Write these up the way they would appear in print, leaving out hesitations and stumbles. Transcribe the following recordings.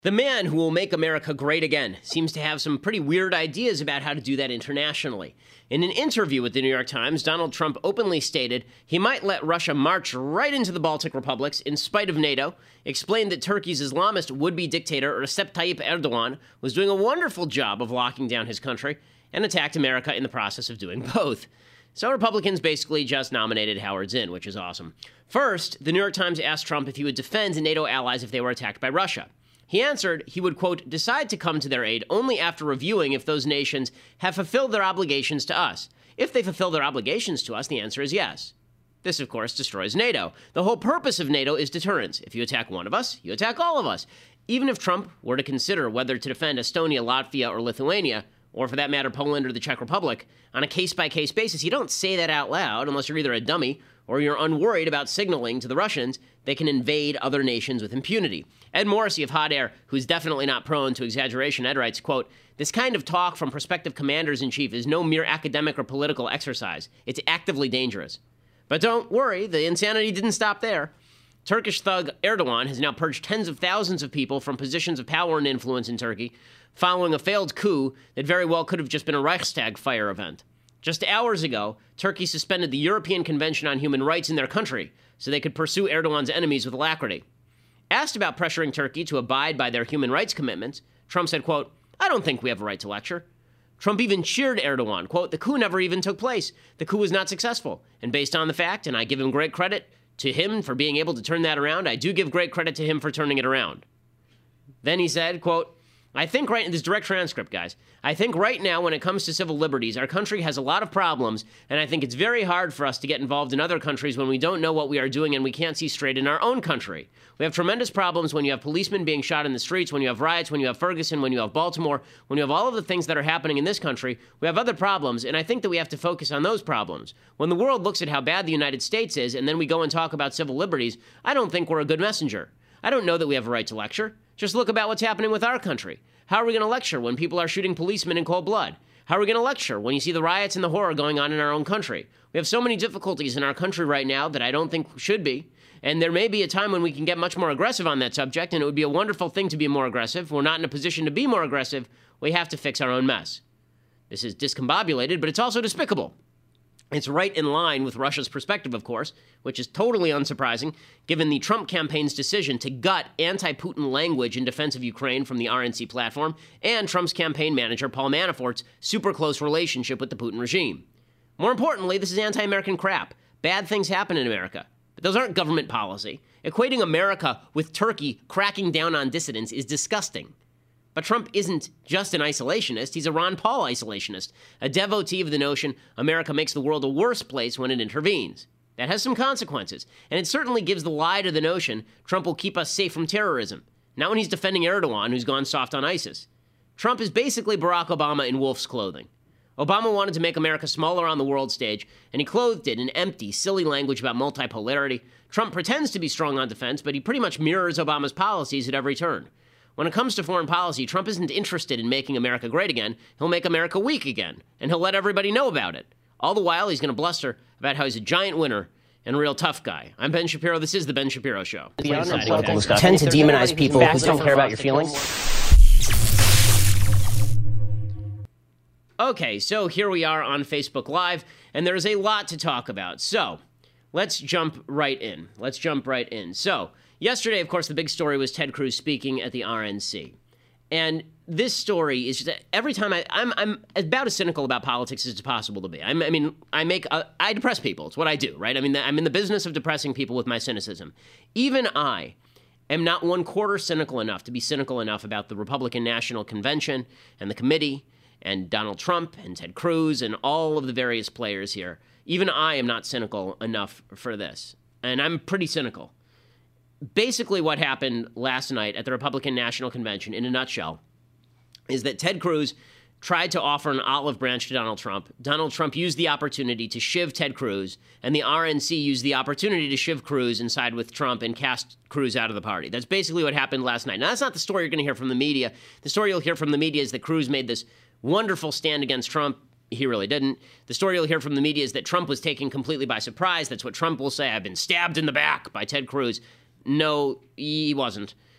The man who will make America great again seems to have some pretty weird ideas about how to do that internationally. In an interview with the New York Times, Donald Trump openly stated he might let Russia march right into the Baltic republics in spite of NATO, explained that Turkey's Islamist would-be dictator Recep Tayyip Erdogan was doing a wonderful job of locking down his country, and attacked America in the process of doing both. So Republicans basically just nominated Howard Zinn, which is awesome. First, the New York Times asked Trump if he would defend NATO allies if they were attacked by Russia. He answered he would, quote, decide to come to their aid only after reviewing if those nations have fulfilled their obligations to us. If they fulfill their obligations to us, the answer is yes. This, of course, destroys NATO. The whole purpose of NATO is deterrence. If you attack one of us, you attack all of us. Even if Trump were to consider whether to defend Estonia, Latvia, or Lithuania, or for that matter, Poland or the Czech Republic, on a case-by-case basis, you don't say that out loud unless you're either a dummy or you're unworried about signaling to the Russians they can invade other nations with impunity. Ed Morrissey of Hot Air, who's definitely not prone to exaggeration, Ed writes, quote, this kind of talk from prospective commanders-in-chief is no mere academic or political exercise. It's actively dangerous. But don't worry, the insanity didn't stop there. Turkish thug Erdogan has now purged tens of thousands of people from positions of power and influence in Turkey, following a failed coup that very well could have just been a Reichstag fire event. Just hours ago, Turkey suspended the European Convention on Human Rights in their country so they could pursue Erdogan's enemies with alacrity. Asked about pressuring Turkey to abide by their human rights commitments, Trump said, quote, I don't think we have a right to lecture. Trump even cheered Erdogan, quote, the coup never even took place. The coup was not successful. And based on the fact, and I give him great credit to him for being able to turn that around, I do give great credit to him for turning it around. Then he said, quote, I think right in this direct transcript, guys, I think right now when it comes to civil liberties, our country has a lot of problems, and I think it's very hard for us to get involved in other countries when we don't know what we are doing and we can't see straight in our own country. We have tremendous problems when you have policemen being shot in the streets, when you have riots, when you have Ferguson, when you have Baltimore, when you have all of the things that are happening in this country. We have other problems, and I think that we have to focus on those problems. When the world looks at how bad the United States is, and then we go and talk about civil liberties, I don't think we're a good messenger. I don't know that we have a right to lecture. Just look about what's happening with our country. How are we going to lecture when people are shooting policemen in cold blood? How are we going to lecture when you see the riots and the horror going on in our own country? We have so many difficulties in our country right now that I don't think should be. And there may be a time when we can get much more aggressive on that subject, and it would be a wonderful thing to be more aggressive. We're not in a position to be more aggressive. We have to fix our own mess. This is discombobulated, but it's also despicable. It's right in line with Russia's perspective, of course, which is totally unsurprising, given the Trump campaign's decision to gut anti-Putin language in defense of Ukraine from the RNC platform, and Trump's campaign manager, Paul Manafort's super close relationship with the Putin regime. More importantly, this is anti-American crap. Bad things happen in America, but those aren't government policy. Equating America with Turkey cracking down on dissidents is disgusting. But Trump isn't just an isolationist, he's a Ron Paul isolationist, a devotee of the notion America makes the world a worse place when it intervenes. That has some consequences, and it certainly gives the lie to the notion Trump will keep us safe from terrorism, not when he's defending Erdogan, who's gone soft on ISIS. Trump is basically Barack Obama in wolf's clothing. Obama wanted to make America smaller on the world stage, and he clothed it in empty, silly language about multipolarity. Trump pretends to be strong on defense, but he pretty much mirrors Obama's policies at every turn. When it comes to foreign policy, Trump isn't interested in making America great again. He'll make America weak again, and he'll let everybody know about it. All the while, he's going to bluster about how he's a giant winner and a real tough guy. I'm Ben Shapiro. This is The Ben Shapiro Show. Tend to demonize people who don't care about your feelings. Okay, so here we are on Facebook Live, and there's a lot to talk about. So, let's jump right in. So, yesterday, of course, the big story was Ted Cruz speaking at the RNC. And this story is just every time I'm about as cynical about politics as it's possible to be. I depress people. It's what I do, right? I mean, I'm in the business of depressing people with my cynicism. Even I am not 1/4 cynical enough to be cynical enough about the Republican National Convention and the committee and Donald Trump and Ted Cruz and all of the various players here. Even I am not cynical enough for this. And I'm pretty cynical. Basically, what happened last night at the Republican National Convention, in a nutshell, is that Ted Cruz tried to offer an olive branch to Donald Trump. Donald Trump used the opportunity to shiv Ted Cruz, and the RNC used the opportunity to shiv Cruz and side with Trump and cast Cruz out of the party. That's basically what happened last night. Now, that's not the story you're going to hear from the media. The story you'll hear from the media is that Cruz made this wonderful stand against Trump. He really didn't. The story you'll hear from the media is that Trump was taken completely by surprise. That's what Trump will say. I've been stabbed in the back by Ted Cruz. No, he wasn't.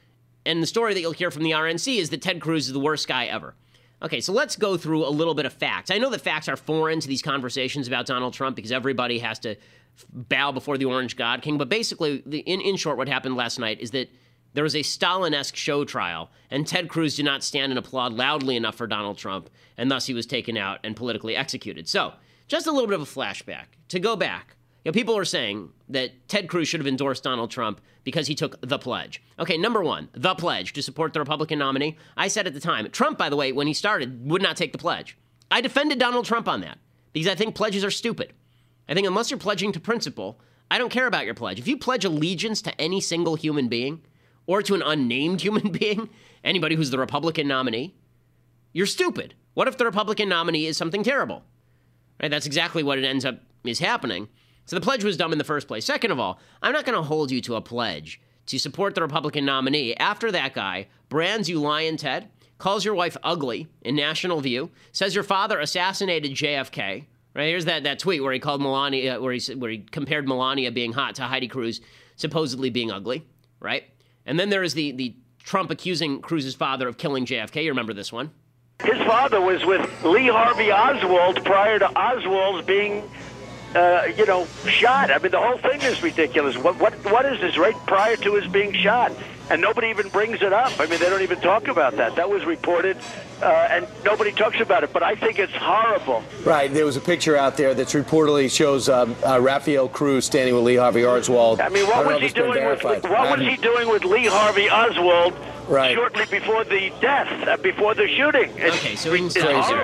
And the story that you'll hear from the RNC is that Ted Cruz is the worst guy ever. Okay, so let's go through a little bit of facts. I know that facts are foreign to these conversations about Donald Trump because everybody has to bow before the Orange God King. But basically, in short, what happened last night is that there was a Stalin-esque show trial, and Ted Cruz did not stand and applaud loudly enough for Donald Trump, and thus he was taken out and politically executed. So, just a little bit of a flashback. To go back, people are saying that Ted Cruz should have endorsed Donald Trump because he took the pledge. Okay, number one, the pledge to support the Republican nominee. I said at the time, Trump, by the way, when he started, would not take the pledge. I defended Donald Trump on that because I think pledges are stupid. I think unless you're pledging to principle, I don't care about your pledge. If you pledge allegiance to any single human being or to an unnamed human being, anybody who's the Republican nominee, you're stupid. What if the Republican nominee is something terrible? Right? That's exactly what it ends up is happening. So the pledge was dumb in the first place. Second of all, I'm not going to hold you to a pledge to support the Republican nominee after that guy brands you lying Ted, calls your wife ugly in National View, says your father assassinated JFK. Right? Here's that tweet where he called Melania, where he compared Melania being hot to Heidi Cruz supposedly being ugly. Right? And then there is the Trump accusing Cruz's father of killing JFK. You remember this one? His father was with Lee Harvey Oswald prior to Oswald being shot. I mean, the whole thing is ridiculous. What is this right prior to his being shot? And nobody even brings it up. I mean, they don't even talk about that. That was reported, and nobody talks about it. But I think it's horrible. Right. There was a picture out there that reportedly shows Rafael Cruz standing with Lee Harvey Oswald. I mean, what was he doing with Lee Harvey Oswald? Right. Shortly before the death, before the shooting. Okay, so he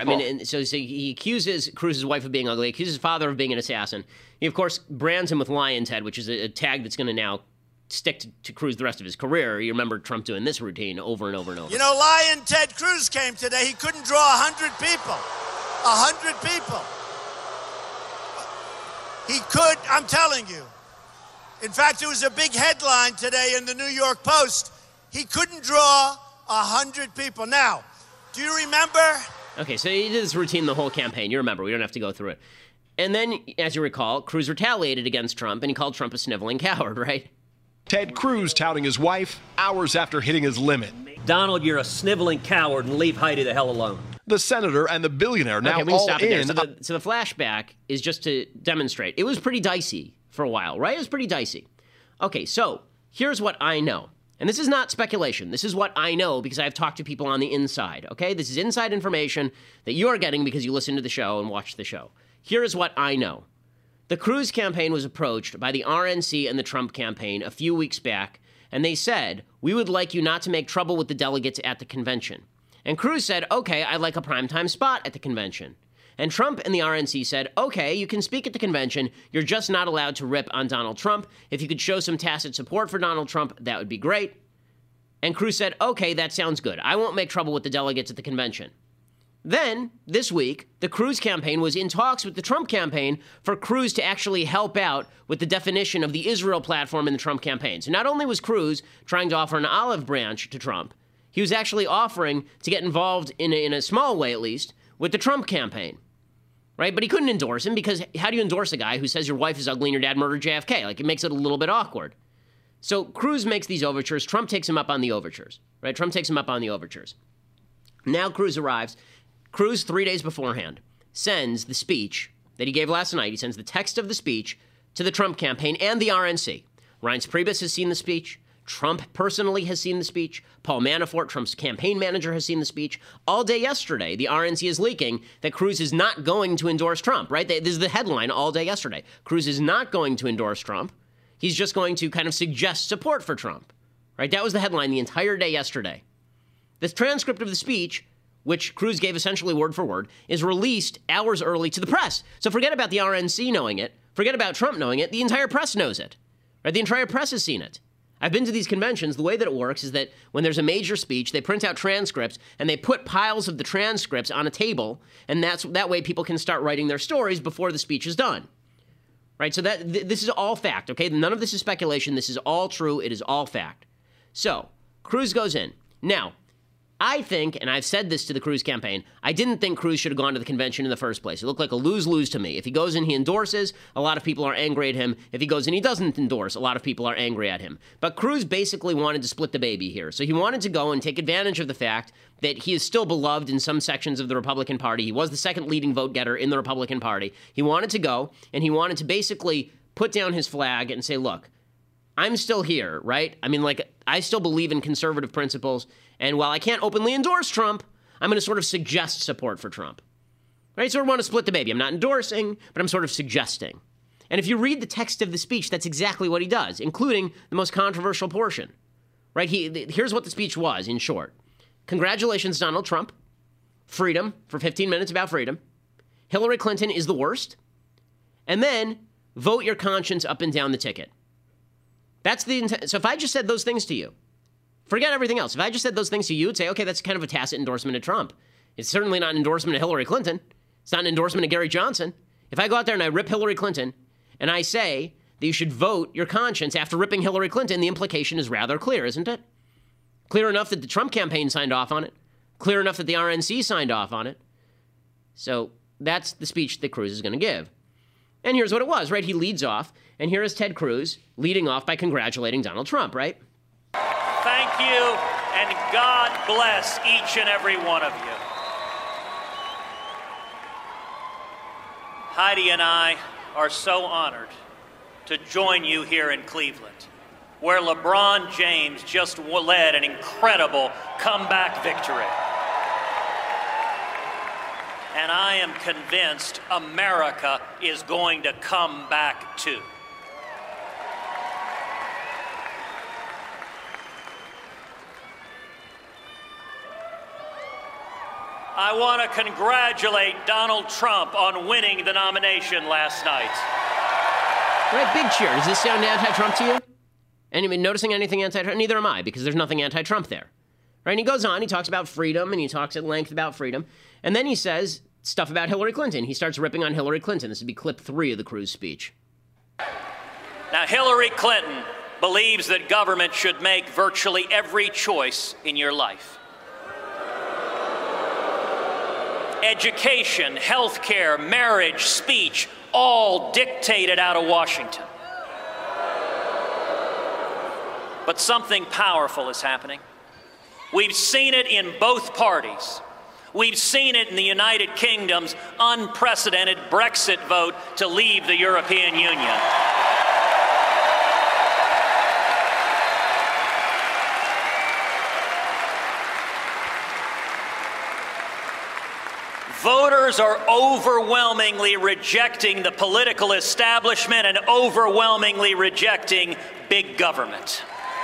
he accuses Cruz's wife of being ugly, accuses his father of being an assassin. He, of course, brands him with Lion Ted, which is a tag that's going to now stick to Cruz the rest of his career. You remember Trump doing this routine over and over and over. You know, Lion Ted Cruz came today. He couldn't draw 100 people. 100 people. He could, I'm telling you. In fact, it was a big headline today in the New York Post. He couldn't draw 100 people. Now, do you remember? Okay, so he did this routine the whole campaign. You remember. We don't have to go through it. And then, as you recall, Cruz retaliated against Trump, and he called Trump a sniveling coward, right? Ted Cruz touting his wife hours after hitting his limit. Donald, you're a sniveling coward, and leave Heidi the hell alone. The senator and the billionaire now we can all stop it there. in. So the flashback is just to demonstrate. It was pretty dicey for a while, right? It was pretty dicey. Okay, so here's what I know. And this is not speculation. This is what I know because I've talked to people on the inside, okay? This is inside information that you are getting because you listen to the show and watch the show. Here is what I know. The Cruz campaign was approached by the RNC and the Trump campaign a few weeks back, and they said, we would like you not to make trouble with the delegates at the convention. And Cruz said, okay, I'd like a primetime spot at the convention. And Trump and the RNC said, okay, you can speak at the convention. You're just not allowed to rip on Donald Trump. If you could show some tacit support for Donald Trump, that would be great. And Cruz said, okay, that sounds good. I won't make trouble with the delegates at the convention. Then, this week, the Cruz campaign was in talks with the Trump campaign for Cruz to actually help out with the definition of the Israel platform in the Trump campaign. So not only was Cruz trying to offer an olive branch to Trump, he was actually offering to get involved in a small way, at least, with the Trump campaign. Right? But he couldn't endorse him because how do you endorse a guy who says your wife is ugly and your dad murdered JFK? Like, it makes it a little bit awkward. So Cruz makes these overtures. Trump takes him up on the overtures. Right? Trump takes him up on the overtures. Now Cruz arrives. Cruz, 3 days beforehand, sends the speech that he gave last night. He sends the text of the speech to the Trump campaign and the RNC. Reince Priebus has seen the speech. Trump personally has seen the speech. Paul Manafort, Trump's campaign manager, has seen the speech. All day yesterday, the RNC is leaking that Cruz is not going to endorse Trump, right? This is the headline all day yesterday. Cruz is not going to endorse Trump. He's just going to kind of suggest support for Trump, right? That was the headline the entire day yesterday. This transcript of the speech, which Cruz gave essentially word for word, is released hours early to the press. So forget about the RNC knowing it. Forget about Trump knowing it. The entire press knows it, right? The entire press has seen it. I've been to these conventions. The way that it works is that when there's a major speech, they print out transcripts and they put piles of the transcripts on a table, and that way people can start writing their stories before the speech is done. Right? So this is all fact, okay? None of this is speculation. This is all true. It is all fact. So Cruz goes in. Now, I think, and I've said this to the Cruz campaign, I didn't think Cruz should have gone to the convention in the first place. It looked like a lose-lose to me. If he goes in, he endorses, a lot of people are angry at him. If he goes in, he doesn't endorse, a lot of people are angry at him. But Cruz basically wanted to split the baby here. So he wanted to go and take advantage of the fact that he is still beloved in some sections of the Republican Party. He was the second leading vote getter in the Republican Party. He wanted to go, and he wanted to basically put down his flag and say, look, I'm still here, right? I mean, like, I still believe in conservative principles, and while I can't openly endorse Trump, I'm going to sort of suggest support for Trump, right? So I want to split the baby. I'm not endorsing, but I'm sort of suggesting. And if you read the text of the speech, that's exactly what he does, including the most controversial portion, right? Here's what the speech was, in short. Congratulations, Donald Trump. Freedom, for 15 minutes about freedom. Hillary Clinton is the worst. And then vote your conscience up and down the ticket. That's the intent. So if I just said those things to you, forget everything else. If I just said those things to you, you'd say, okay, that's kind of a tacit endorsement of Trump. It's certainly not an endorsement of Hillary Clinton. It's not an endorsement of Gary Johnson. If I go out there and I rip Hillary Clinton and I say that you should vote your conscience after ripping Hillary Clinton, the implication is rather clear, isn't it? Clear enough that the Trump campaign signed off on it. Clear enough that the RNC signed off on it. So that's the speech that Cruz is going to give. And here's what it was, right? He leads off, and here is Ted Cruz leading off by congratulating Donald Trump, right? Thank you, and God bless each and every one of you. Heidi and I are so honored to join you here in Cleveland, where LeBron James just led an incredible comeback victory. And I am convinced America is going to come back too. I want to congratulate Donald Trump on winning the nomination last night. Right, big cheer. Does this sound anti-Trump to you? Anyone noticing anything anti-Trump? Neither am I, because there's nothing anti-Trump there. Right, and he goes on, he talks about freedom, and he talks at length about freedom, and then he says stuff about Hillary Clinton. He starts ripping on Hillary Clinton. This would be clip 3 of the Cruz speech. Now, Hillary Clinton believes that government should make virtually every choice in your life. Education, health care, marriage, speech, all dictated out of Washington. But something powerful is happening. We've seen it in both parties. We've seen it in the United Kingdom's unprecedented Brexit vote to leave the European Union. Voters are overwhelmingly rejecting the political establishment and overwhelmingly rejecting big government.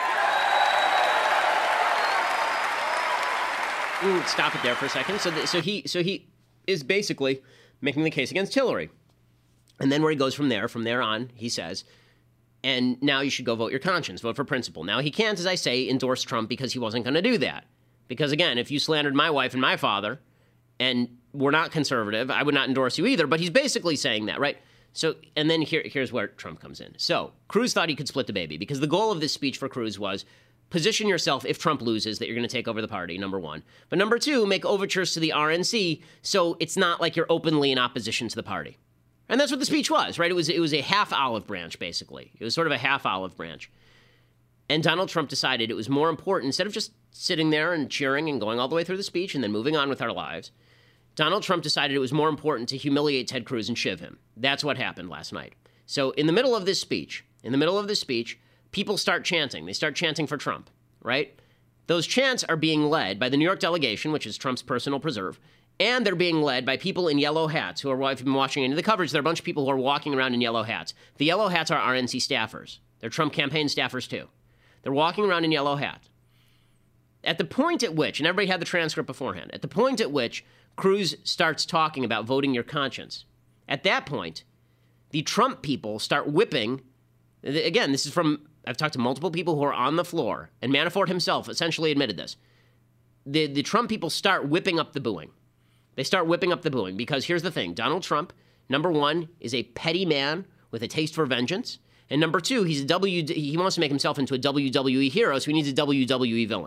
Stop it there for a second. So he is basically making the case against Hillary. And then where he goes from there on, he says, and now you should go vote your conscience, vote for principle. Now he can't, as I say, endorse Trump because he wasn't going to do that. Because again, if you slandered my wife and my father, and we're not conservative, I would not endorse you either, but he's basically saying that, right? So, and then here's where Trump comes in. So, Cruz thought he could split the baby, because the goal of this speech for Cruz was position yourself, if Trump loses, that you're going to take over the party, number one. But number two, make overtures to the RNC so it's not like you're openly in opposition to the party. And that's what the speech was, right? It was a half olive branch, basically. It was sort of a half olive branch. And Donald Trump decided it was more important, instead of just sitting there and cheering and going all the way through the speech and then moving on with our lives, Donald Trump decided it was more important to humiliate Ted Cruz and shiv him. That's what happened last night. So in the middle of this speech, people start chanting. They start chanting for Trump, right? Those chants are being led by the New York delegation, which is Trump's personal preserve, and they're being led by people in yellow hats who are, if you've been watching any of the coverage, there are a bunch of people who are walking around in yellow hats. The yellow hats are RNC staffers. They're Trump campaign staffers too. They're walking around in yellow hats. At the point at which, and everybody had the transcript beforehand, at the point at which Cruz starts talking about voting your conscience, at that point, the Trump people start whipping. Again, this is from, I've talked to multiple people who are on the floor, and Manafort himself essentially admitted this. The Trump people start whipping up the booing. They start whipping up the booing because here's the thing. Donald Trump, number one, is a petty man with a taste for vengeance. And number two, he wants to make himself into a WWE hero, so he needs a WWE villain.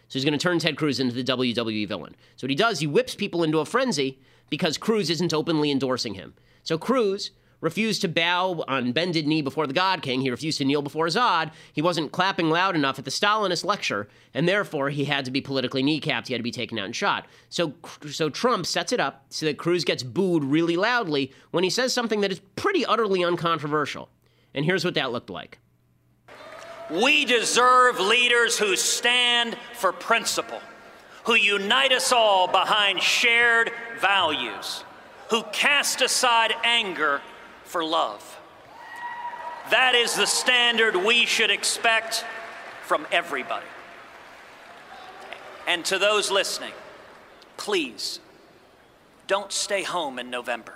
So he's going to turn Ted Cruz into the WWE villain. So what he does, he whips people into a frenzy because Cruz isn't openly endorsing him. So Cruz refused to bow on bended knee before the God King. He refused to kneel before Zod. He wasn't clapping loud enough at the Stalinist lecture, and therefore he had to be politically kneecapped. He had to be taken out and shot. So Trump sets it up so that Cruz gets booed really loudly when he says something that is pretty utterly uncontroversial. And here's what that looked like. We deserve leaders who stand for principle, who unite us all behind shared values, who cast aside anger for love. That is the standard we should expect from everybody. And to those listening, please don't stay home in November.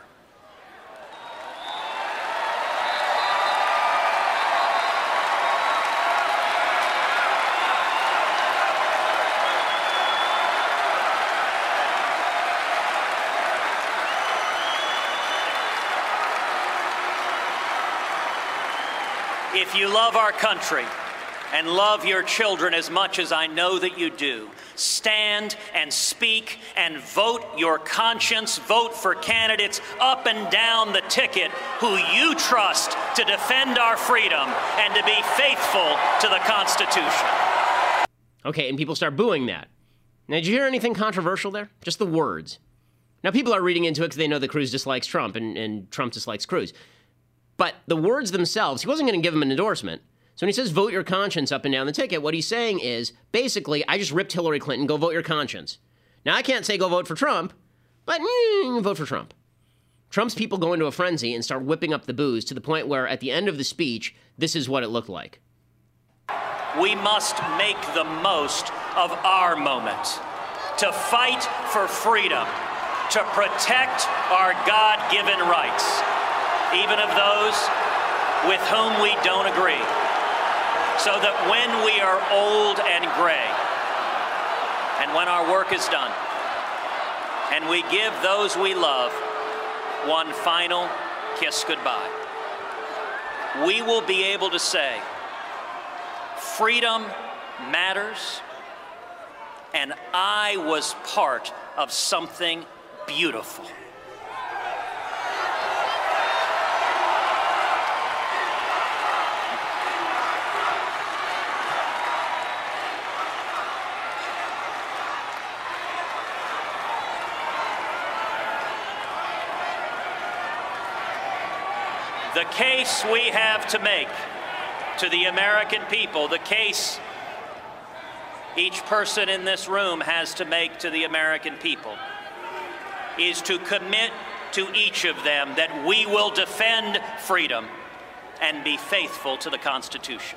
If you love our country and love your children as much as I know that you do, stand and speak and vote your conscience. Vote for candidates up and down the ticket who you trust to defend our freedom and to be faithful to the Constitution. Okay, and people start booing that. Now, did you hear anything controversial there? Just the words. Now, people are reading into it because they know that Cruz dislikes Trump and Trump dislikes Cruz. But the words themselves, he wasn't going to give him an endorsement. So when he says vote your conscience up and down the ticket, what he's saying is, basically, I just ripped Hillary Clinton, go vote your conscience. Now, I can't say go vote for Trump, but vote for Trump. Trump's people go into a frenzy and start whipping up the boos to the point where, at the end of the speech, this is what it looked like. We must make the most of our moment to fight for freedom, to protect our God-given rights, even of those with whom we don't agree, so that when we are old and gray, and when our work is done, and we give those we love one final kiss goodbye, we will be able to say, freedom matters, and I was part of something beautiful. The case we have to make to the American people, the case each person in this room has to make to the American people, is to commit to each of them that we will defend freedom and be faithful to the Constitution.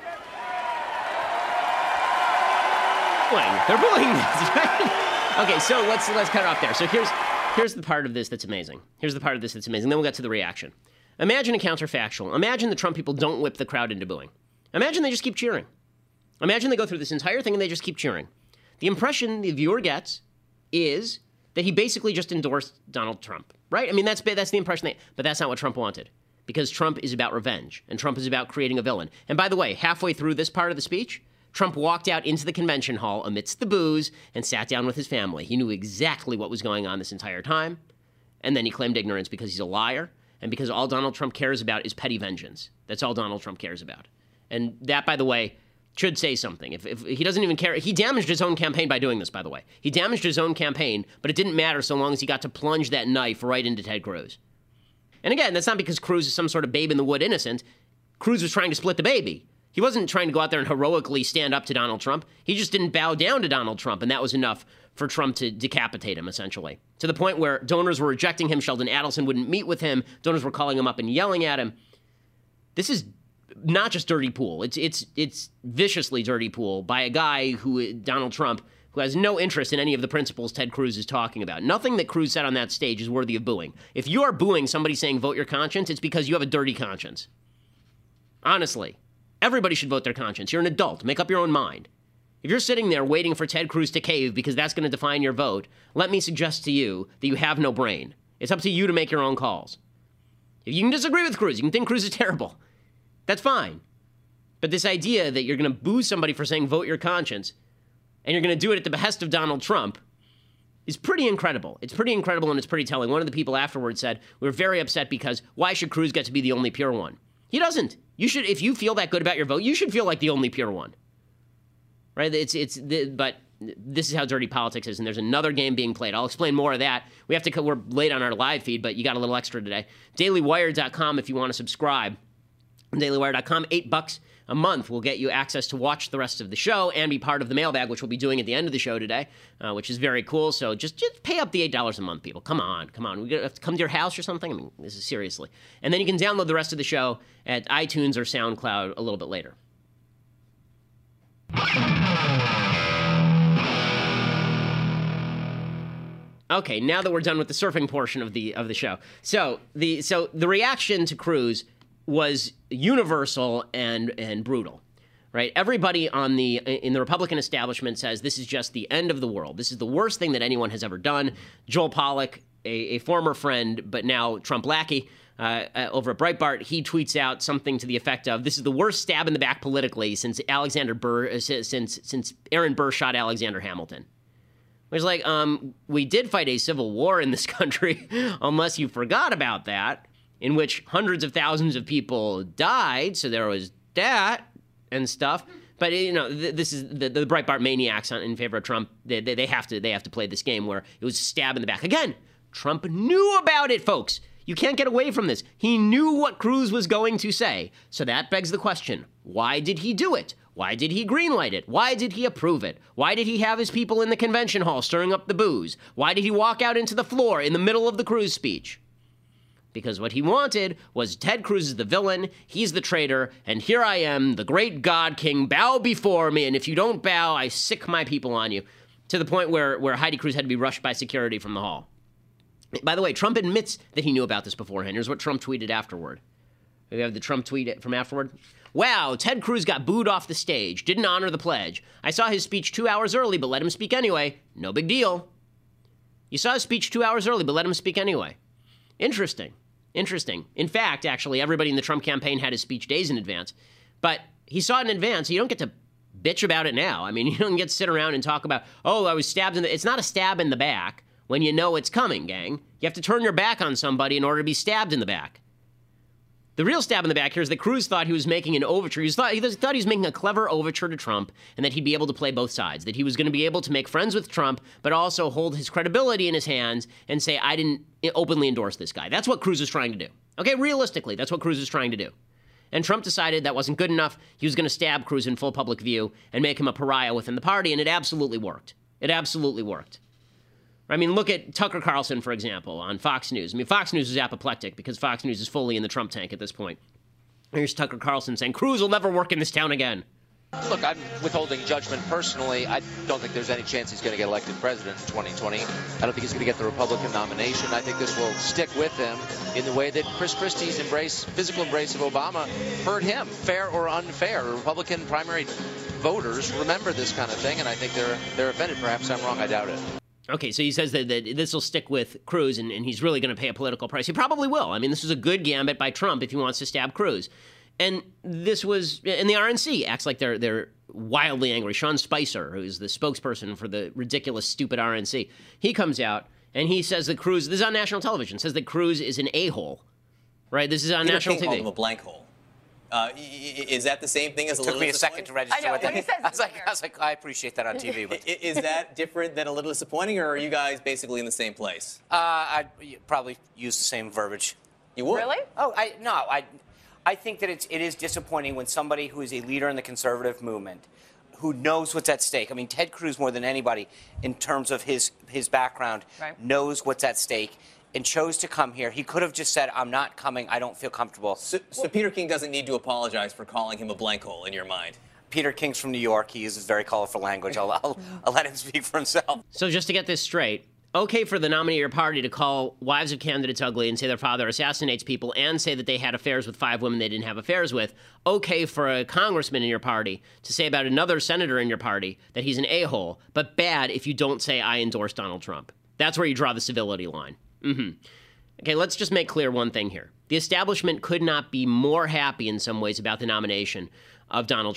They're bullying this, right? Okay, so let's cut it off there. So here's the part of this that's amazing. Then we'll get to the reaction. Imagine a counterfactual. Imagine the Trump people don't whip the crowd into booing. Imagine they just keep cheering. Imagine they go through this entire thing and they just keep cheering. The impression the viewer gets is that he basically just endorsed Donald Trump, right? I mean, that's the impression but that's not what Trump wanted, because Trump is about revenge and Trump is about creating a villain. And by the way, halfway through this part of the speech, Trump walked out into the convention hall amidst the boos and sat down with his family. He knew exactly what was going on this entire time. And then he claimed ignorance because he's a liar. And because all Donald Trump cares about is petty vengeance. That's all Donald Trump cares about. And that, by the way, should say something. If he doesn't even care, he damaged his own campaign by doing this, by the way. He damaged his own campaign, but it didn't matter so long as he got to plunge that knife right into Ted Cruz. And again, that's not because Cruz is some sort of babe in the wood innocent. Cruz was trying to split the baby. He wasn't trying to go out there and heroically stand up to Donald Trump. He just didn't bow down to Donald Trump, and that was enough for Trump to decapitate him, essentially. To the point where donors were rejecting him, Sheldon Adelson wouldn't meet with him, donors were calling him up and yelling at him. This is not just dirty pool. It's viciously dirty pool by a guy Donald Trump, who has no interest in any of the principles Ted Cruz is talking about. Nothing that Cruz said on that stage is worthy of booing. If you are booing somebody saying vote your conscience, it's because you have a dirty conscience. Honestly, everybody should vote their conscience. You're an adult. Make up your own mind. If you're sitting there waiting for Ted Cruz to cave because that's going to define your vote, let me suggest to you that you have no brain. It's up to you to make your own calls. If you can disagree with Cruz, you can think Cruz is terrible. That's fine. But this idea that you're going to boo somebody for saying vote your conscience, and you're going to do it at the behest of Donald Trump, is pretty incredible. It's pretty incredible, and it's pretty telling. One of the people afterwards said, we were very upset because why should Cruz get to be the only pure one? He doesn't. You should, if you feel that good about your vote, you should feel like the only pure one. Right? But this is how dirty politics is, and there's another game being played. I'll explain more of that. We're late on our live feed, but you got a little extra today. DailyWire.com if you want to subscribe. DailyWire.com, $8 a month will get you access to watch the rest of the show and be part of the mailbag, which we'll be doing at the end of the show today, which is very cool. So just pay up the $8 a month, people. Come on. We have to come to your house or something? I mean, this is seriously. And then you can download the rest of the show at iTunes or SoundCloud a little bit later. Okay, now that we're done with the surfing portion of the show. So the reaction to Cruz was universal and brutal, right? Everybody in the Republican establishment says this is just the end of the world. This is the worst thing that anyone has ever done. Joel Pollak, a former friend, but now Trump lackey, over at Breitbart, he tweets out something to the effect of, this is the worst stab in the back politically since since Aaron Burr shot Alexander Hamilton. It's like, we did fight a civil war in this country, unless you forgot about that, in which hundreds of thousands of people died, so there was that and stuff. But, this is the Breitbart maniacs in favor of Trump. They have to play this game where it was a stab in the back. Again, Trump knew about it, folks. You can't get away from this. He knew what Cruz was going to say. So that begs the question, why did he do it? Why did he greenlight it? Why did he approve it? Why did he have his people in the convention hall stirring up the booze? Why did he walk out into the floor in the middle of the Cruz speech? Because what he wanted was Ted Cruz is the villain, he's the traitor, and here I am, the great God King, bow before me, and if you don't bow, I sick my people on you. To the point where Heidi Cruz had to be rushed by security from the hall. By the way, Trump admits that he knew about this beforehand. Here's what Trump tweeted afterward. We have the Trump tweet from afterward. Wow, Ted Cruz got booed off the stage, didn't honor the pledge. I saw his speech 2 hours early, but let him speak anyway. No big deal. You saw his speech 2 hours early, but let him speak anyway. Interesting. In fact, actually, everybody in the Trump campaign had his speech days in advance. But he saw it in advance, so you don't get to bitch about it now. I mean, you don't get to sit around and talk about, I was stabbed in the... It's not a stab in the back when you know it's coming, gang. You have to turn your back on somebody in order to be stabbed in the back. The real stab in the back here is that Cruz thought he was making an overture. He thought he was making a clever overture to Trump and that he'd be able to play both sides, that he was going to be able to make friends with Trump, but also hold his credibility in his hands and say, I didn't openly endorse this guy. That's what Cruz is trying to do. Okay, realistically, that's what Cruz is trying to do. And Trump decided that wasn't good enough. He was going to stab Cruz in full public view and make him a pariah within the party, and it absolutely worked. I mean, look at Tucker Carlson, for example, on Fox News. I mean, Fox News is apoplectic because Fox News is fully in the Trump tank at this point. Here's Tucker Carlson saying, Cruz will never work in this town again. Look, I'm withholding judgment personally. I don't think there's any chance he's going to get elected president in 2020. I don't think he's going to get the Republican nomination. I think this will stick with him in the way that Chris Christie's physical embrace of Obama hurt him, fair or unfair. Republican primary voters remember this kind of thing, and I think they're offended. Perhaps I'm wrong. I doubt it. Okay, so he says that this will stick with Cruz, and he's really going to pay a political price. He probably will. I mean, this is a good gambit by Trump if he wants to stab Cruz. And this was, and the RNC acts like they're wildly angry. Sean Spicer, who's the spokesperson for the ridiculous, stupid RNC, he comes out and he says that Cruz, this is on national television, says that Cruz is an a-hole, right? This is on national TV. Called him a blank hole. Is that the same thing as a little disappointing? Took me a second to register what that is. I was like, I appreciate that on TV. But is that different than a little disappointing, or are you guys basically in the same place? I'd probably use the same verbiage. You would? Really? Oh, I think that it is disappointing when somebody who is a leader in the conservative movement, who knows what's at stake. I mean, Ted Cruz, more than anybody, in terms of his background, knows what's at stake and chose to come here. He could have just said, I'm not coming. I don't feel comfortable. So Peter King doesn't need to apologize for calling him a blank hole in your mind? Peter King's from New York. He uses very colorful language. I'll let him speak for himself. So just to get this straight, okay for the nominee of your party to call wives of candidates ugly and say their father assassinates people and say that they had affairs with 5 women they didn't have affairs with. Okay for a congressman in your party to say about another senator in your party that he's an a-hole, but bad if you don't say I endorse Donald Trump. That's where you draw the civility line. Okay, let's just make clear one thing here. The establishment could not be more happy in some ways about the nomination of Donald Trump.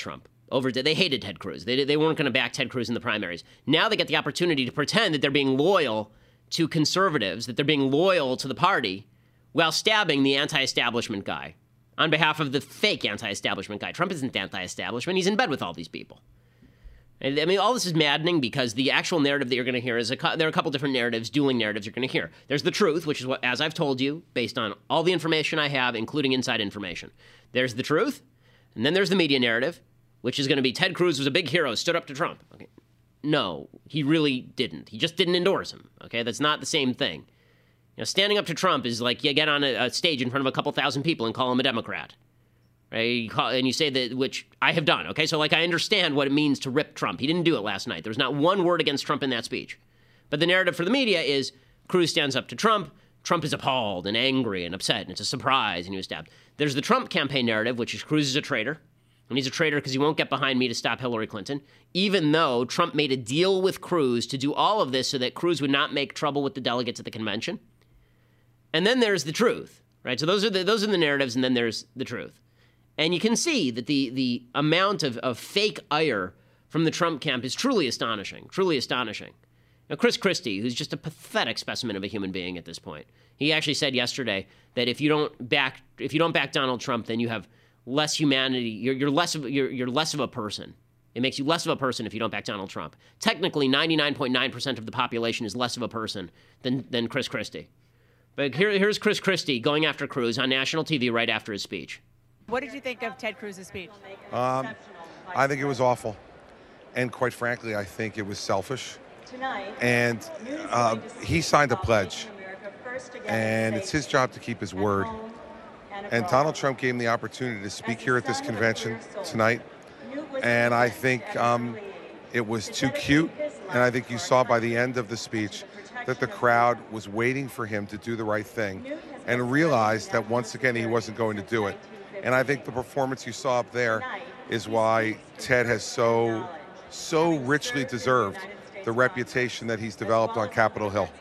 They hated Ted Cruz. They weren't going to back Ted Cruz in the primaries. Now they get the opportunity to pretend that they're being loyal to conservatives, that they're being loyal to the party, while stabbing the anti-establishment guy on behalf of the fake anti-establishment guy. Trump isn't anti-establishment. He's in bed with all these people. And, I mean, all this is maddening because the actual narrative that you're going to hear is there are a couple different narratives, dueling narratives you're going to hear. There's the truth, which is what, as I've told you, based on all the information I have, including inside information. There's the truth, and then there's the media narrative, which is going to be Ted Cruz was a big hero, stood up to Trump. Okay. No, he really didn't. He just didn't endorse him. Okay, that's not the same thing. You know, standing up to Trump is like you get on a stage in front of a couple thousand people and call him a Democrat. Right? And you say that, which I have done, okay? So, like, I understand what it means to rip Trump. He didn't do it last night. There was not one word against Trump in that speech. But the narrative for the media is Cruz stands up to Trump. Trump is appalled and angry and upset, and it's a surprise, and he was stabbed. There's the Trump campaign narrative, which is Cruz is a traitor. And he's a traitor because he won't get behind me to stop Hillary Clinton, even though Trump made a deal with Cruz to do all of this so that Cruz would not make trouble with the delegates at the convention. And then there's the truth, right? So those are the narratives, and then there's the truth. And you can see that the amount of fake ire from the Trump camp is truly astonishing, truly astonishing. Now, Chris Christie, who's just a pathetic specimen of a human being at this point, he actually said yesterday that if you don't back Donald Trump, then you have less humanity. You're less of a person. It makes you less of a person if you don't back Donald Trump. Technically, 99.9% of the population is less of a person than Chris Christie. But here's Chris Christie going after Cruz on national TV right after his speech. What did you think of Ted Cruz's speech? I think it was awful. And quite frankly, I think it was selfish. And he signed a pledge. And it's his job to keep his word. And Donald Trump gave him the opportunity to speak here at this convention tonight. And I think it was too cute. And I think you saw by the end of the speech that the crowd was waiting for him to do the right thing and realized that once again he wasn't going to do it. And I think the performance you saw up there is why Ted has so richly deserved the reputation that he's developed on Capitol Hill.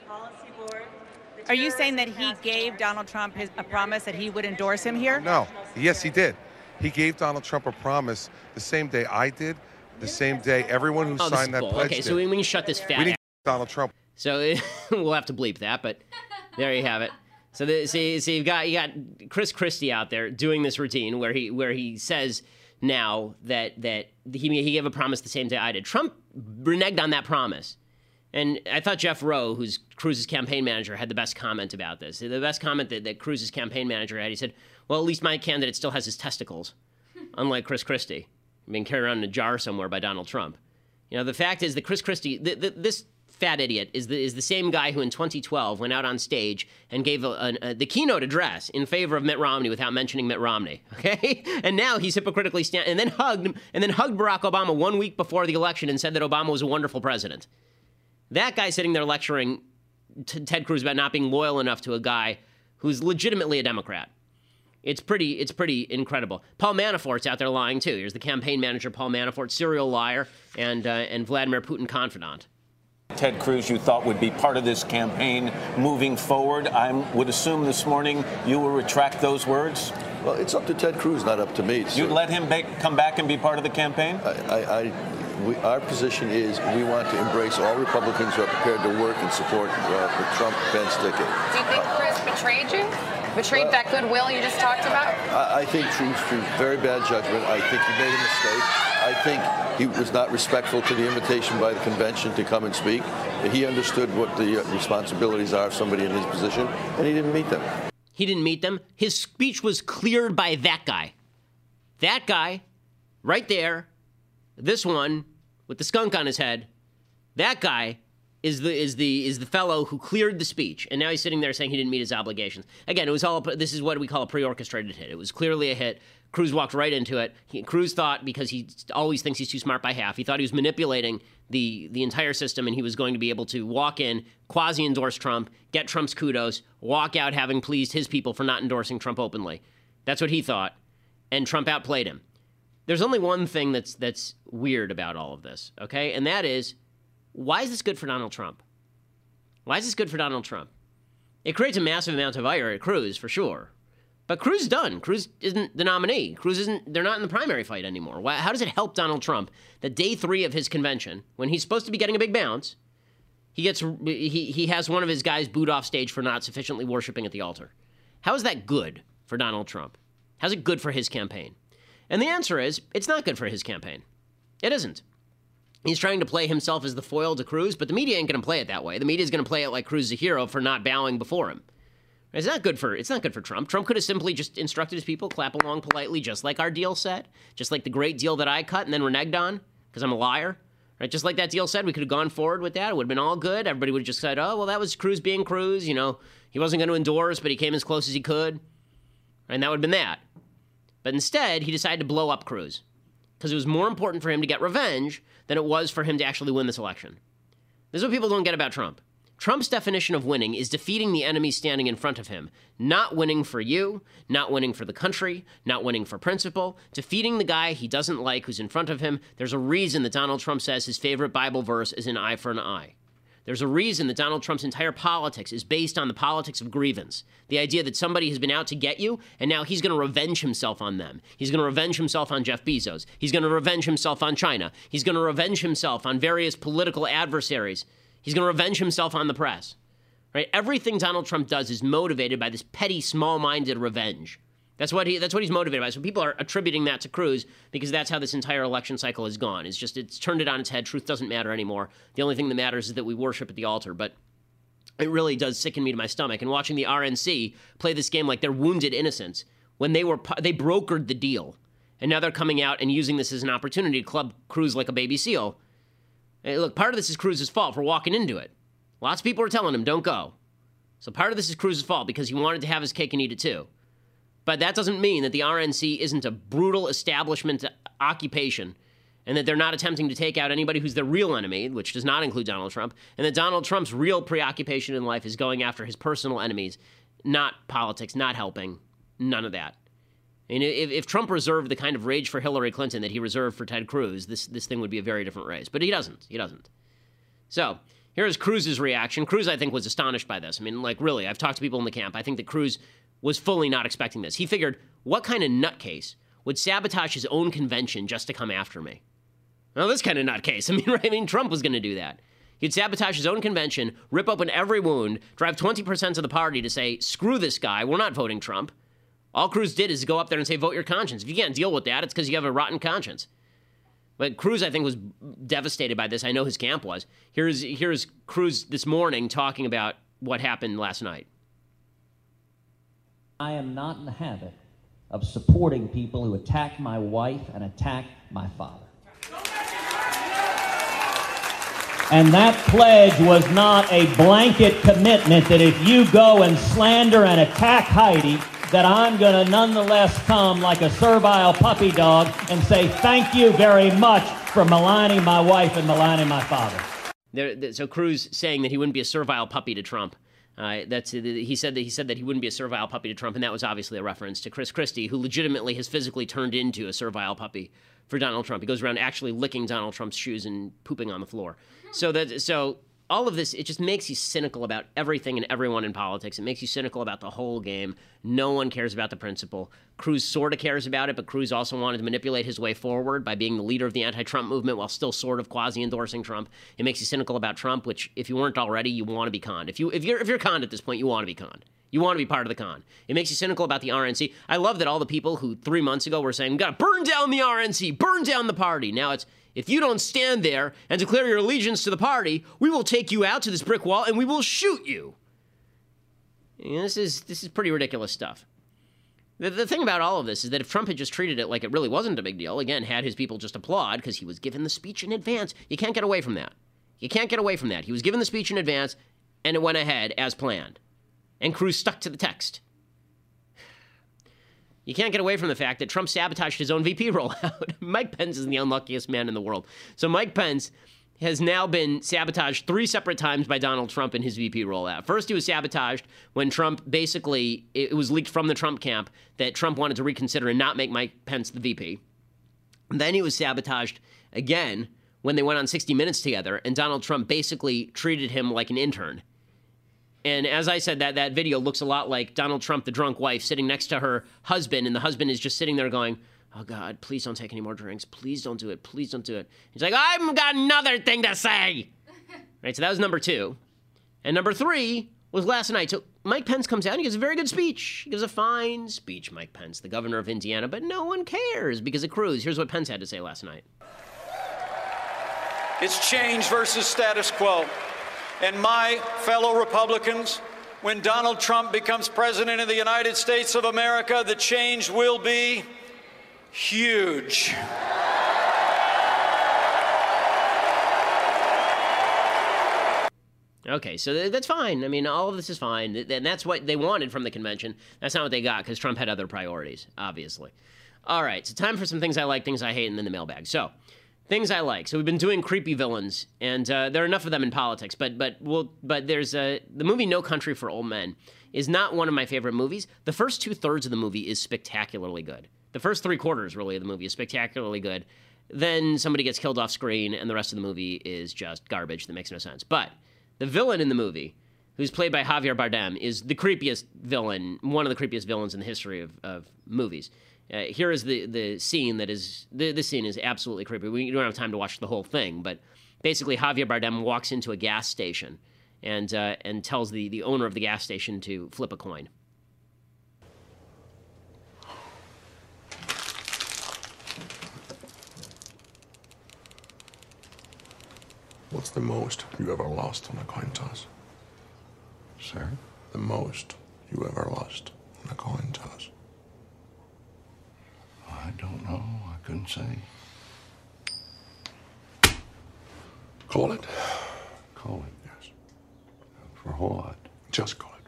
Are you saying that he gave Donald Trump a promise that he would endorse him here? No. Yes, he did. He gave Donald Trump a promise the same day I did, the same day everyone who signed that pledge Okay, so we can shut this fat we didn't ass. Donald Trump. So we'll have to bleep that, but there you have it. So you got Chris Christie out there doing this routine where he says now that he gave a promise the same day I did. Trump reneged on that promise. And I thought Jeff Rowe, who's Cruz's campaign manager, had the best comment about this. The best comment that Cruz's campaign manager had, he said, well, at least my candidate still has his testicles, unlike Chris Christie, being carried around in a jar somewhere by Donald Trump. You know, the fact is that Chris Christie, this fat idiot, is the same guy who in 2012 went out on stage and gave the keynote address in favor of Mitt Romney without mentioning Mitt Romney, okay? And now he's hypocritically and then hugged Barack Obama 1 week before the election and said that Obama was a wonderful president. That guy sitting there lecturing Ted Cruz about not being loyal enough to a guy who's legitimately a Democrat. It's pretty incredible. Paul Manafort's out there lying too. Here's the campaign manager, Paul Manafort, serial liar, and Vladimir Putin confidant. Ted Cruz, you thought would be part of this campaign moving forward. I would assume this morning you will retract those words? Well, it's up to Ted Cruz, not up to me. You'd let him come back and be part of the campaign? Our position is we want to embrace all Republicans who are prepared to work and support the Trump-Pence ticket. Do you think Chris betrayed you? Betrayed that goodwill you just talked about? I think through very bad judgment. I think he made a mistake. I think he was not respectful to the invitation by the convention to come and speak. He understood what the responsibilities are of somebody in his position, and he didn't meet them. He didn't meet them. His speech was cleared by that guy. That guy, right there, this one with the skunk on his head, that guy is the fellow who cleared the speech, and now he's sitting there saying he didn't meet his obligations. Again, it was all. This is what we call a pre-orchestrated hit. It was clearly a hit. Cruz walked right into it. Cruz thought, because he always thinks he's too smart by half, he thought he was manipulating the entire system, and he was going to be able to walk in, quasi-endorse Trump, get Trump's kudos, walk out having pleased his people for not endorsing Trump openly. That's what he thought, and Trump outplayed him. There's only one thing that's weird about all of this, okay? And that is, why is this good for Donald Trump? Why is this good for Donald Trump? It creates a massive amount of ire at Cruz, for sure. But Cruz is done. Cruz isn't the nominee. They're not in the primary fight anymore. How does it help Donald Trump that day 3 of his convention, when he's supposed to be getting a big bounce, he has one of his guys booed off stage for not sufficiently worshiping at the altar? How is that good for Donald Trump? How's it good for his campaign? And the answer is, it's not good for his campaign. It isn't. He's trying to play himself as the foil to Cruz, but the media ain't going to play it that way. The media is going to play it like Cruz is a hero for not bowing before him. It's not good for Trump. Trump could have simply just instructed his people, clap along politely, just like our deal said, just like the great deal that I cut and then reneged on because I'm a liar. Right? Just like that deal said, we could have gone forward with that. It would have been all good. Everybody would have just said, oh, well, that was Cruz being Cruz. He wasn't going to endorse, but he came as close as he could. And that would have been that. But instead, he decided to blow up Cruz because it was more important for him to get revenge than it was for him to actually win this election. This is what people don't get about Trump. Trump's definition of winning is defeating the enemy standing in front of him. Not winning for you, not winning for the country, not winning for principle, defeating the guy he doesn't like who's in front of him. There's a reason that Donald Trump says his favorite Bible verse is an eye for an eye. There's a reason that Donald Trump's entire politics is based on the politics of grievance. The idea that somebody has been out to get you, and now he's going to revenge himself on them. He's going to revenge himself on Jeff Bezos. He's going to revenge himself on China. He's going to revenge himself on various political adversaries. He's going to revenge himself on the press. Right? Everything Donald Trump does is motivated by this petty, small-minded revenge. That's what he's motivated by. So people are attributing that to Cruz because that's how this entire election cycle has gone. It's turned it on its head. Truth doesn't matter anymore. The only thing that matters is that we worship at the altar. But it really does sicken me to my stomach. And watching the RNC play this game like they're wounded innocents when they brokered the deal. And now they're coming out and using this as an opportunity to club Cruz like a baby seal. Hey, look, part of this is Cruz's fault for walking into it. Lots of people are telling him, don't go. So part of this is Cruz's fault because he wanted to have his cake and eat it too. But that doesn't mean that the RNC isn't a brutal establishment occupation and that they're not attempting to take out anybody who's their real enemy, which does not include Donald Trump, and that Donald Trump's real preoccupation in life is going after his personal enemies, not politics, not helping, none of that. And if Trump reserved the kind of rage for Hillary Clinton that he reserved for Ted Cruz, this thing would be a very different race. But he doesn't. He doesn't. So here's Cruz's reaction. Cruz, I think, was astonished by this. I mean, like, really, I've talked to people in the camp. I think that Cruz was fully not expecting this. He figured, what kind of nutcase would sabotage his own convention just to come after me? Well, this kind of nutcase. I mean, Trump was going to do that. He'd sabotage his own convention, rip open every wound, drive 20% of the party to say, screw this guy, we're not voting Trump. All Cruz did is go up there and say, vote your conscience. If you can't deal with that, it's because you have a rotten conscience. But Cruz, I think, was devastated by this. I know his camp was. Here's Cruz this morning talking about what happened last night. I am not in the habit of supporting people who attack my wife and attack my father. And that pledge was not a blanket commitment that if you go and slander and attack Heidi, that I'm going to nonetheless come like a servile puppy dog and say thank you very much for maligning my wife and maligning my father. So Cruz saying that he wouldn't be a servile puppy to Trump. He said that he wouldn't be a servile puppy to Trump, and that was obviously a reference to Chris Christie, who legitimately has physically turned into a servile puppy for Donald Trump. He goes around actually licking Donald Trump's shoes and pooping on the floor. So all of this, it just makes you cynical about everything and everyone in politics. It makes you cynical about the whole game. No one cares about the principle. Cruz sort of cares about it, but Cruz also wanted to manipulate his way forward by being the leader of the anti-Trump movement while still sort of quasi-endorsing Trump. It makes you cynical about Trump, which, if you weren't already, you want to be conned. If you're conned at this point, you want to be conned. You want to be part of the con. It makes you cynical about the RNC. I love that all the people who 3 months ago were saying, we got to burn down the RNC, burn down the party. Now it's, if you don't stand there and declare your allegiance to the party, we will take you out to this brick wall and we will shoot you. And this is pretty ridiculous stuff. The thing about all of this is that if Trump had just treated it like it really wasn't a big deal, again, had his people just applaud because he was given the speech in advance, you can't get away from that. You can't get away from that. He was given the speech in advance and it went ahead as planned. And Cruz stuck to the text. You can't get away from the fact that Trump sabotaged his own VP rollout. Mike Pence is the unluckiest man in the world. So Mike Pence has now been sabotaged 3 separate times by Donald Trump in his VP rollout. First, he was sabotaged when Trump basically, it was leaked from the Trump camp that Trump wanted to reconsider and not make Mike Pence the VP. And then he was sabotaged again when they went on 60 Minutes together and Donald Trump basically treated him like an intern. And as I said, that video looks a lot like Donald Trump, the drunk wife, sitting next to her husband, and the husband is just sitting there going, oh, God, please don't take any more drinks. Please don't do it. Please don't do it. He's like, I've got another thing to say. Right, so that was number 2. And number 3 was last night. So Mike Pence comes out and he gives a very good speech. He gives a fine speech, Mike Pence, the governor of Indiana, but no one cares because of Cruz. Here's what Pence had to say last night. It's change versus status quo. And my fellow Republicans, when Donald Trump becomes president of the United States of America, the change will be huge. Okay, so that's fine. I mean, all of this is fine. And that's what they wanted from the convention. That's not what they got because Trump had other priorities, obviously. All right, so time for some things I like, things I hate, and then the mailbag. So, things I like. So we've been doing creepy villains, and there are enough of them in politics. But there's the movie No Country for Old Men is not one of my favorite movies. The first 2/3 of the movie is spectacularly good. The first 3/4 really of the movie is spectacularly good. Then somebody gets killed off screen, and the rest of the movie is just garbage that makes no sense. But the villain in the movie, who's played by Javier Bardem, is the creepiest villain, one of the creepiest villains in the history of movies. Here is the scene that is... This scene is absolutely creepy. We don't have time to watch the whole thing, but basically Javier Bardem walks into a gas station and tells the owner of the gas station to flip a coin. What's the most you ever lost on a coin toss? Sir? The most you ever lost on a coin toss? I don't know. I couldn't say. Call it. Call it? Yes. For what? Just call it.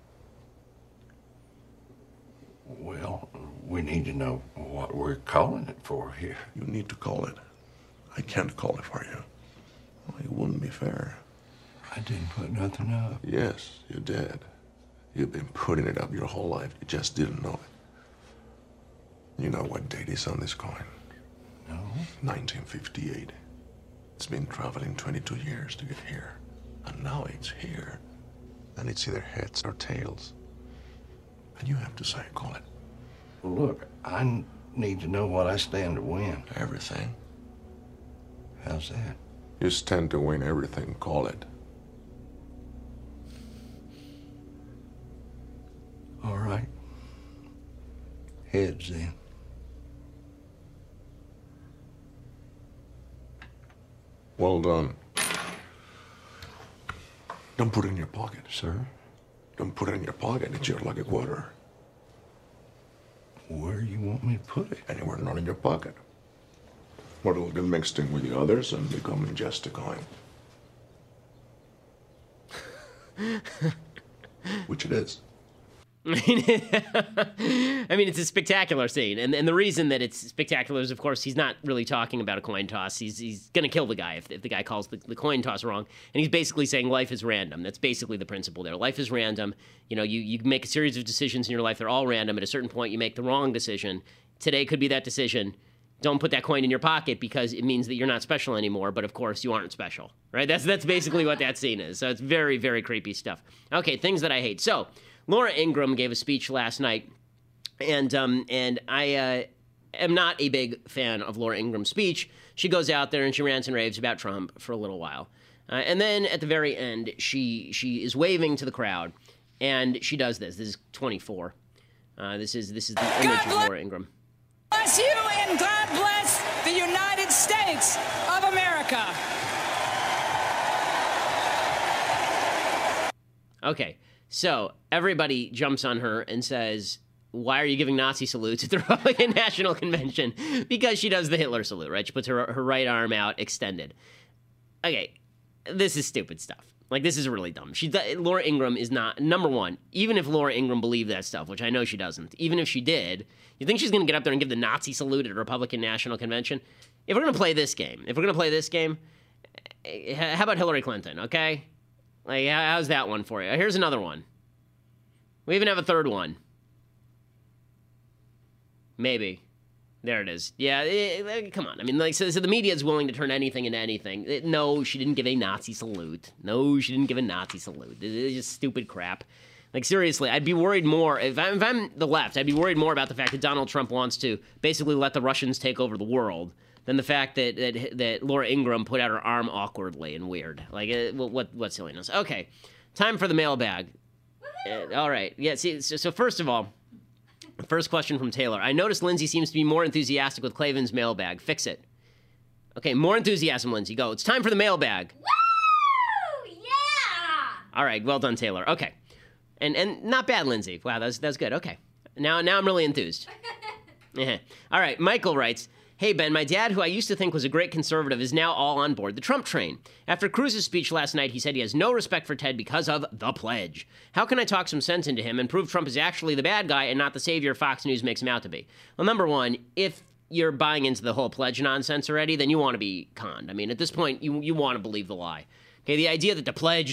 Well, we need to know what we're calling it for here. You need to call it. I can't call it for you. It wouldn't be fair. I didn't put nothing up. Yes, you did. You've been putting it up your whole life. You just didn't know it. You know what date is on this coin? No. 1958. It's been traveling 22 years to get here. And now it's here. And it's either heads or tails. And you have to say, call it. Look, I need to know what I stand to win. Everything. How's that? You stand to win everything, call it. All right. Heads, then. Well done. Don't put it in your pocket. Sir? Don't put it in your pocket. It's your lucky quarter. Where you want me to put it? Anywhere not in your pocket. Or it'll get mixed in with the others and become just a coin. Which it is. I mean, it's a spectacular scene. And the reason that it's spectacular is, of course, he's not really talking about a coin toss. He's going to kill the guy if the guy calls the coin toss wrong. And he's basically saying life is random. That's basically the principle there. Life is random. You know, you make a series of decisions in your life. They're all random. At a certain point, you make the wrong decision. Today could be that decision. Don't put that coin in your pocket because it means that you're not special anymore. But, of course, you aren't special. Right? That's basically what that scene is. So it's very, very creepy stuff. Okay, things that I hate. So Laura Ingraham gave a speech last night, and I am not a big fan of Laura Ingram's speech. She goes out there and she rants and raves about Trump for a little while. And then at the very end, she is waving to the crowd, and she does this. This is 24. This is the image of Laura Ingraham. Bless you and God bless the United States of America. Okay, so everybody jumps on her and says, why are you giving Nazi salutes at the Republican National Convention? Because she does the Hitler salute, right? She puts her right arm out extended. Okay, this is stupid stuff. Like, this is really dumb. Laura Ingraham is not, number one, even if Laura Ingraham believed that stuff, which I know she doesn't, even if she did, you think she's going to get up there and give the Nazi salute at a Republican National Convention? If we're going to play this game, how about Hillary Clinton, okay? Like, how's that one for you? Here's another one. We even have a third one. Maybe. There it is. Yeah, come on. I mean, like, so the media is willing to turn anything into anything. No, she didn't give a Nazi salute. No, she didn't give a Nazi salute. It's just stupid crap. Like, seriously, I'd be worried more, if I'm the left, I'd be worried more about the fact that Donald Trump wants to basically let the Russians take over the world than the fact that Laura Ingraham put out her arm awkwardly and weird. Like, what silliness. Okay, time for the mailbag. All right. Yeah, see, so first of all, first question from Taylor. I noticed Lindsay seems to be more enthusiastic with Klavan's mailbag. Fix it. Okay, more enthusiasm, Lindsay. Go. It's time for the mailbag. Woo! Yeah! All right, well done, Taylor. Okay. And not bad, Lindsay. Wow, that's good. Okay. Now I'm really enthused. All right, Michael writes, hey, Ben, my dad, who I used to think was a great conservative, is now all on board the Trump train. After Cruz's speech last night, he said he has no respect for Ted because of the pledge. How can I talk some sense into him and prove Trump is actually the bad guy and not the savior Fox News makes him out to be? Well, number one, if you're buying into the whole pledge nonsense already, then you want to be conned. I mean, at this point, you want to believe the lie. Okay, the idea that the pledge,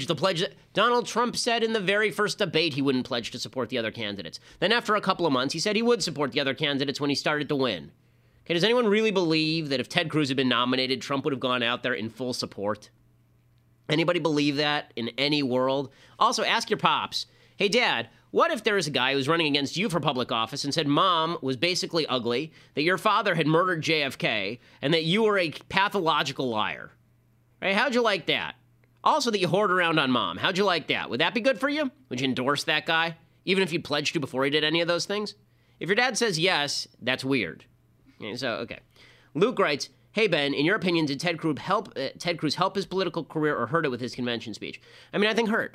Donald Trump said in the very first debate he wouldn't pledge to support the other candidates. Then after a couple of months, he said he would support the other candidates when he started to win. Okay, does anyone really believe that if Ted Cruz had been nominated, Trump would have gone out there in full support? Anybody believe that in any world? Also, ask your pops, hey, Dad, what if there is a guy who's running against you for public office and said Mom was basically ugly, that your father had murdered JFK, and that you were a pathological liar? Right? How'd you like that? Also, that you whored around on Mom. How'd you like that? Would that be good for you? Would you endorse that guy, even if you pledged to before he did any of those things? If your dad says yes, that's weird. Okay. Luke writes, hey, Ben, in your opinion, did Ted Cruz help his political career or hurt it with his convention speech? I mean, I think hurt.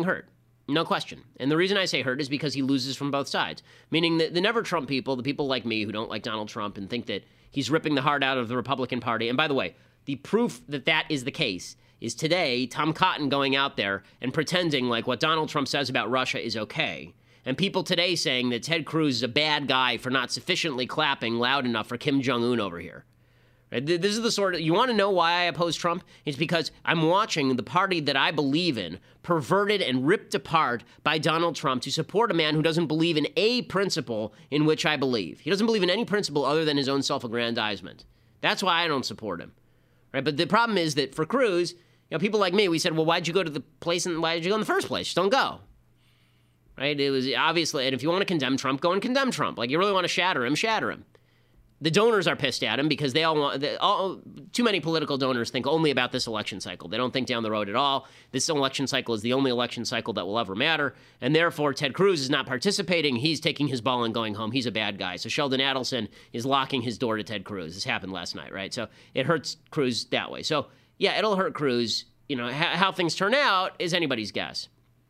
No question. And the reason I say hurt is because he loses from both sides, meaning that the never Trump people, the people like me who don't like Donald Trump and think that he's ripping the heart out of the Republican Party. And by the way, the proof that that is the case is today Tom Cotton going out there and pretending like what Donald Trump says about Russia is okay. And people today saying that Ted Cruz is a bad guy for not sufficiently clapping loud enough for Kim Jong-un over here. Right? This is the sort of, you want to know why I oppose Trump? It's because I'm watching the party that I believe in perverted and ripped apart by Donald Trump to support a man who doesn't believe in a principle in which I believe. He doesn't believe in any principle other than his own self-aggrandizement. That's why I don't support him. Right? But the problem is that for Cruz, people like me, we said, well, why'd you go to the place and why did you go in the first place? Just don't go. Right? It was obviously, and if you want to condemn Trump, go and condemn Trump. Like, you really want to shatter him, shatter him. The donors are pissed at him because they all want, too many political donors think only about this election cycle. They don't think down the road at all. This election cycle is the only election cycle that will ever matter. And therefore, Ted Cruz is not participating. He's taking his ball and going home. He's a bad guy. So Sheldon Adelson is locking his door to Ted Cruz. This happened last night, right? So it hurts Cruz that way. So, yeah, it'll hurt Cruz. How things turn out is anybody's guess.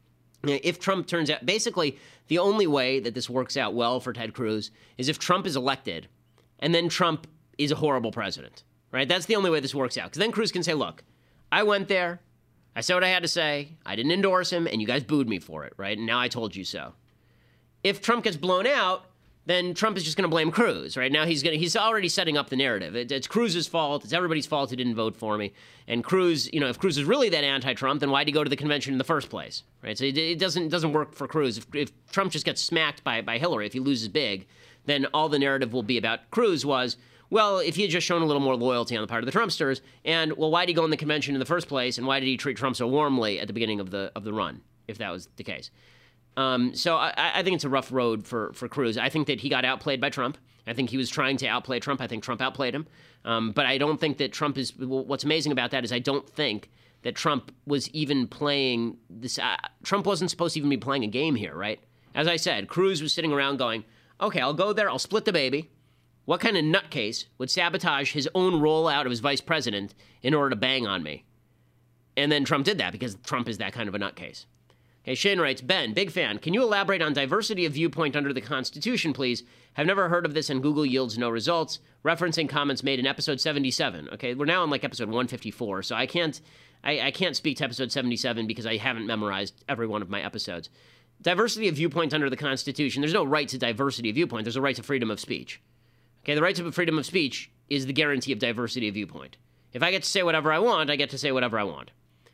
If Trump turns out, basically, the only way that this works out well for Ted Cruz is if Trump is elected and then Trump is a horrible president, right? That's the only way this works out. Because then Cruz can say, look, I went there, I said what I had to say, I didn't endorse him, and you guys booed me for it, right? And now I told you so. If Trump gets blown out, then Trump is just going to blame Cruz, right? Now he's already setting up the narrative. It's Cruz's fault. It's everybody's fault who didn't vote for me. And Cruz, if Cruz is really that anti-Trump, then why'd he go to the convention in the first place, right? So it doesn't work for Cruz. If Trump just gets smacked by Hillary, if he loses big, then all the narrative will be about Cruz was, well, if he had just shown a little more loyalty on the part of the Trumpsters, and, well, why did he go in the convention in the first place, and why did he treat Trump so warmly at the beginning of the run, if that was the case? So I think it's a rough road for Cruz. I think that he got outplayed by Trump. I think he was trying to outplay Trump. I think Trump outplayed him. But I don't think that Trump is – what's amazing about that is I don't think that Trump was even playing this Trump wasn't supposed to even be playing a game here, right? As I said, Cruz was sitting around going, okay, I'll go there, I'll split the baby. What kind of nutcase would sabotage his own rollout of his vice president in order to bang on me? And then Trump did that because Trump is that kind of a nutcase. Okay, Shane writes, Ben, big fan. Can you elaborate on diversity of viewpoint under the Constitution, please? Have never heard of this and Google yields no results. Referencing comments made in episode 77. Okay, we're now on like episode 154, so I can't speak to episode 77 because I haven't memorized every one of my episodes. Diversity of viewpoint under the Constitution. There's no right to diversity of viewpoint. There's a right to freedom of speech. Okay, the right to freedom of speech is the guarantee of diversity of viewpoint. If I get to say whatever I want, I get to say whatever I want.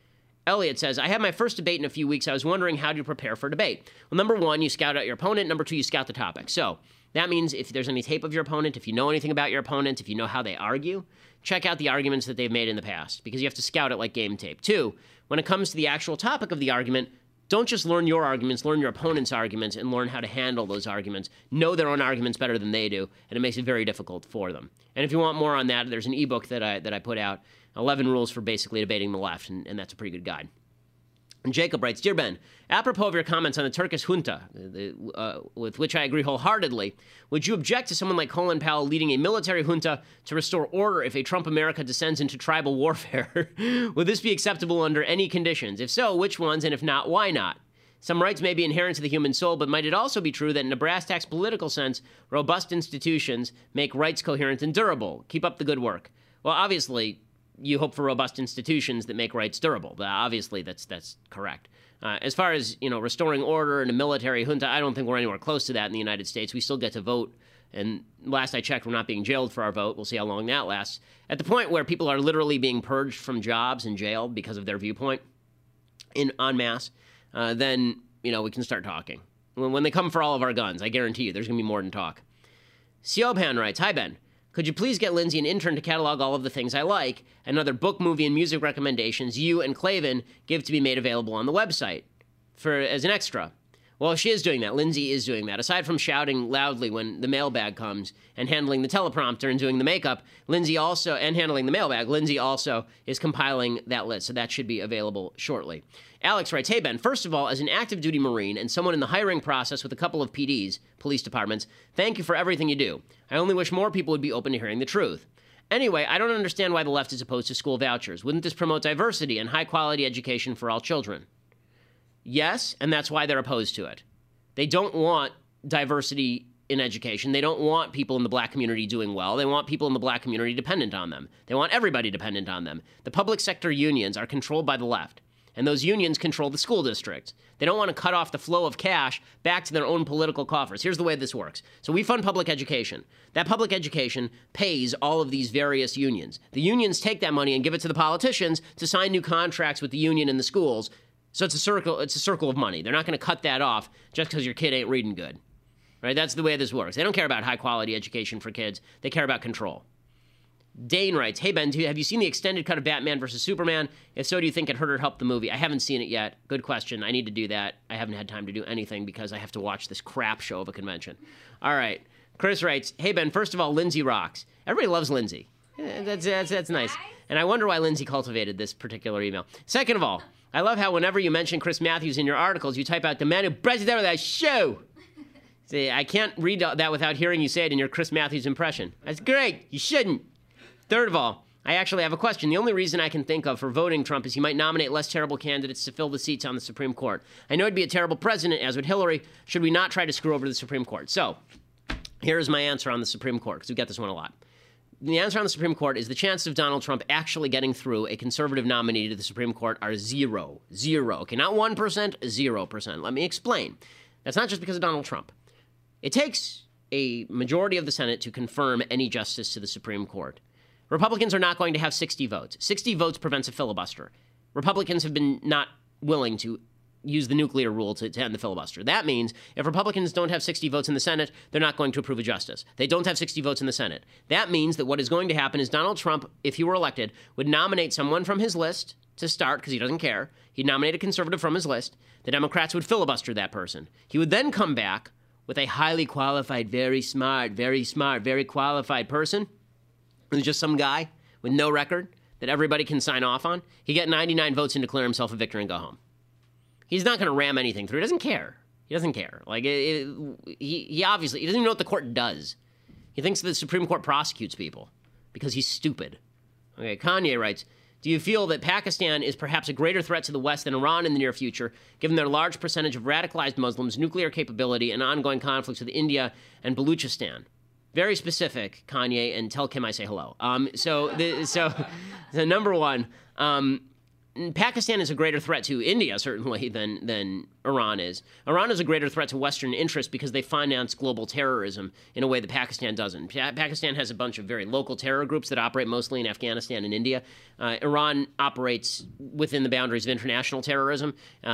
Elliot says, I had my first debate in a few weeks. I was wondering, how do you prepare for a debate? Well, number one, you scout out your opponent. Number two, you scout the topic. So that means if there's any tape of your opponent, if you know anything about your opponent, if you know how they argue, check out the arguments that they've made in the past, because you have to scout it like game tape. Two, when it comes to the actual topic of the argument, don't just learn your arguments, learn your opponent's arguments and learn how to handle those arguments. Know their own arguments better than they do, and it makes it very difficult for them. And if you want more on that, there's an ebook that I put out, 11 Rules for Basically Debating the Left, and that's a pretty good guide. And Jacob writes, Dear Ben, apropos of your comments on the Turkish junta, with which I agree wholeheartedly, would you object to someone like Colin Powell leading a military junta to restore order if a Trump America descends into tribal warfare? Would this be acceptable under any conditions? If so, which ones? And if not, why not? Some rights may be inherent to the human soul, but might it also be true that in a brass tacks political sense, robust institutions make rights coherent and durable? Keep up the good work. Well, obviously, you hope for robust institutions that make rights durable. Obviously, that's correct. As far as, restoring order in a military junta, I don't think we're anywhere close to that in the United States. We still get to vote, and last I checked, we're not being jailed for our vote. We'll see how long that lasts. At the point where people are literally being purged from jobs and jailed because of their viewpoint en masse, then, we can start talking. When they come for all of our guns, I guarantee you there's going to be more than talk. Siobhan writes, Hi, Ben. Could you please get Lindsay an intern to catalog all of the things I like and other book, movie, and music recommendations you and Klavan give to be made available on the website as an extra? Well, she is doing that. Lindsay is doing that. Aside from shouting loudly when the mailbag comes and handling the teleprompter and doing the makeup, Lindsay also is compiling that list, so that should be available shortly. Alex writes, Hey, Ben, first of all, as an active duty Marine and someone in the hiring process with a couple of PDs, police departments, thank you for everything you do. I only wish more people would be open to hearing the truth. Anyway, I don't understand why the left is opposed to school vouchers. Wouldn't this promote diversity and high-quality education for all children? Yes, and that's why they're opposed to it. They don't want diversity in education. They don't want people in the black community doing well. They want people in the black community dependent on them. They want everybody dependent on them. The public sector unions are controlled by the left, and those unions control the school districts. They don't want to cut off the flow of cash back to their own political coffers. Here's the way this works. So we fund public education. That public education pays all of these various unions. The unions take that money and give it to the politicians to sign new contracts with the union and the schools. So it's a circle of money. They're not going to cut that off just because your kid ain't reading good. Right? That's the way this works. They don't care about high-quality education for kids. They care about control. Dane writes, Hey, Ben, have you seen the extended cut of Batman vs. Superman? If so, do you think it hurt or helped the movie? I haven't seen it yet. Good question. I need to do that. I haven't had time to do anything because I have to watch this crap show of a convention. All right. Chris writes, Hey, Ben, first of all, Lindsay rocks. Everybody loves Lindsay. That's nice. And I wonder why Lindsay cultivated this particular email. Second of all, I love how whenever you mention Chris Matthews in your articles, you type out the man who brought it out of that show. See, I can't read that without hearing you say it in your Chris Matthews impression. That's great. You shouldn't. Third of all, I actually have a question. The only reason I can think of for voting Trump is he might nominate less terrible candidates to fill the seats on the Supreme Court. I know he'd be a terrible president, as would Hillary. Should we not try to screw over the Supreme Court? So, here's my answer on the Supreme Court, because we get this one a lot. The answer on the Supreme Court is the chances of Donald Trump actually getting through a conservative nominee to the Supreme Court are zero. Zero. Okay, not 1%, 0%. Let me explain. That's not just because of Donald Trump. It takes a majority of the Senate to confirm any justice to the Supreme Court. Republicans are not going to have 60 votes. 60 votes prevents a filibuster. Republicans have been not willing to use the nuclear rule to end the filibuster. That means if Republicans don't have 60 votes in the Senate, they're not going to approve a justice. They don't have 60 votes in the Senate. That means that what is going to happen is Donald Trump, if he were elected, would nominate someone from his list to start, because he doesn't care. He'd nominate a conservative from his list. The Democrats would filibuster that person. He would then come back with a highly qualified, very smart, very qualified person, who's just some guy with no record that everybody can sign off on. He'd get 99 votes and declare himself a victor and go home. He's not going to ram anything through. He doesn't care. He doesn't care. Like, he obviously, he doesn't even know what the court does. He thinks the Supreme Court prosecutes people because he's stupid. Okay, Kanye writes, do you feel that Pakistan is perhaps a greater threat to the West than Iran in the near future, given their large percentage of radicalized Muslims, nuclear capability, and ongoing conflicts with India and Baluchistan? Very specific, Kanye, and tell Kim I say hello. So number one, Pakistan is a greater threat to India, certainly, than Iran is. Iran is a greater threat to Western interests because they finance global terrorism in a way that Pakistan doesn't. Pakistan has a bunch of very local terror groups that operate mostly in Afghanistan and India. Iran operates within the boundaries of international terrorism,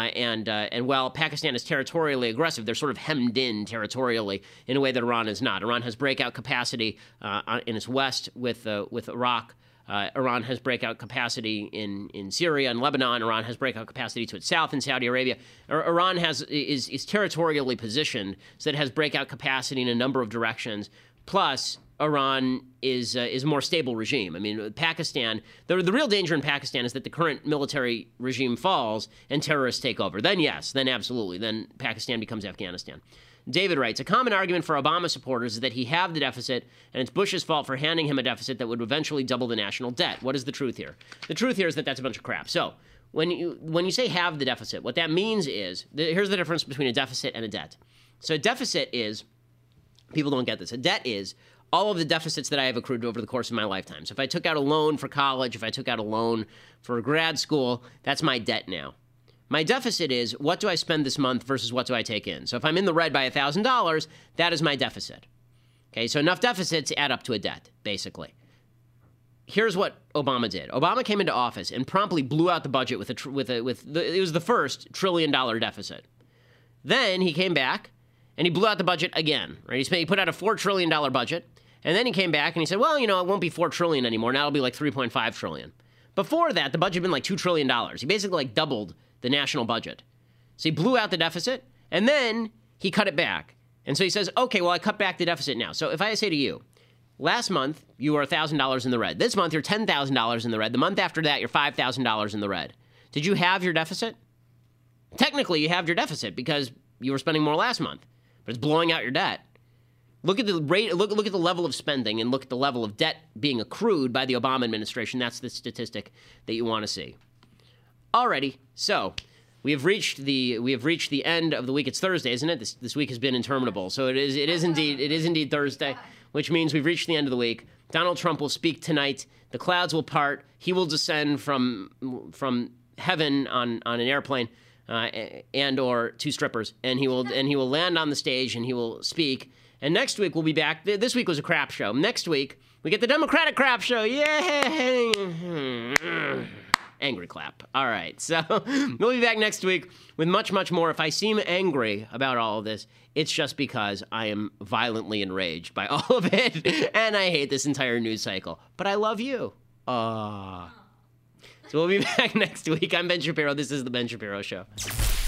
and while Pakistan is territorially aggressive, they're sort of hemmed in territorially in a way that Iran is not. Iran has breakout capacity in its west with Iraq. Iran has breakout capacity in Syria and Lebanon. Iran has breakout capacity to its south in Saudi Arabia. Iran is territorially positioned, so it has breakout capacity in a number of directions. Plus, Iran is a more stable regime. I mean, Pakistan, the real danger in Pakistan is that the current military regime falls and terrorists take over. Then yes, then absolutely, then Pakistan becomes Afghanistan. David writes, a common argument for Obama supporters is that he halved the deficit, and it's Bush's fault for handing him a deficit that would eventually double the national debt. What is the truth here? The truth here is that that's a bunch of crap. So when you say halve the deficit, what that means is, here's the difference between a deficit and a debt. So a deficit is, people don't get this, a debt is all of the deficits that I have accrued over the course of my lifetime. So if I took out a loan for college, if I took out a loan for grad school, that's my debt now. My deficit is, what do I spend this month versus what do I take in? So if I'm in the red by $1,000, that is my deficit. Okay, so enough deficits add up to a debt, basically. Here's what Obama did. Obama came into office and promptly blew out the budget it was the first $1 trillion deficit. Then he came back and he blew out the budget again. Right? He put out a $4 trillion budget, and then he came back and he said, well, it won't be $4 trillion anymore. Now it'll be like $3.5 trillion. Before that, the budget had been like $2 trillion. He basically doubled the national budget. So he blew out the deficit, and then he cut it back. And so he says, okay, well, I cut back the deficit now. So if I say to you, last month, you were $1,000 in the red. This month, you're $10,000 in the red. The month after that, you're $5,000 in the red. Did you have your deficit? Technically, you have your deficit because you were spending more last month, but it's blowing out your debt. Look at the rate, look at the level of spending, and look at the level of debt being accrued by the Obama administration. That's the statistic that you want to see. Alrighty, so we have reached the end of the week. It's Thursday, isn't it? This week has been interminable. So it is indeed Thursday, which means we've reached the end of the week. Donald Trump will speak tonight. The clouds will part. He will descend from heaven on an airplane and or two strippers, and he will land on the stage and he will speak. And next week we'll be back. This week was a crap show. Next week we get the Democratic crap show. Yay! Angry clap. All right, so we'll be back next week with much, much more. If I seem angry about all of this, it's just because I am violently enraged by all of it, and I hate this entire news cycle. But I love you. So we'll be back next week. I'm Ben Shapiro. This is The Ben Shapiro Show.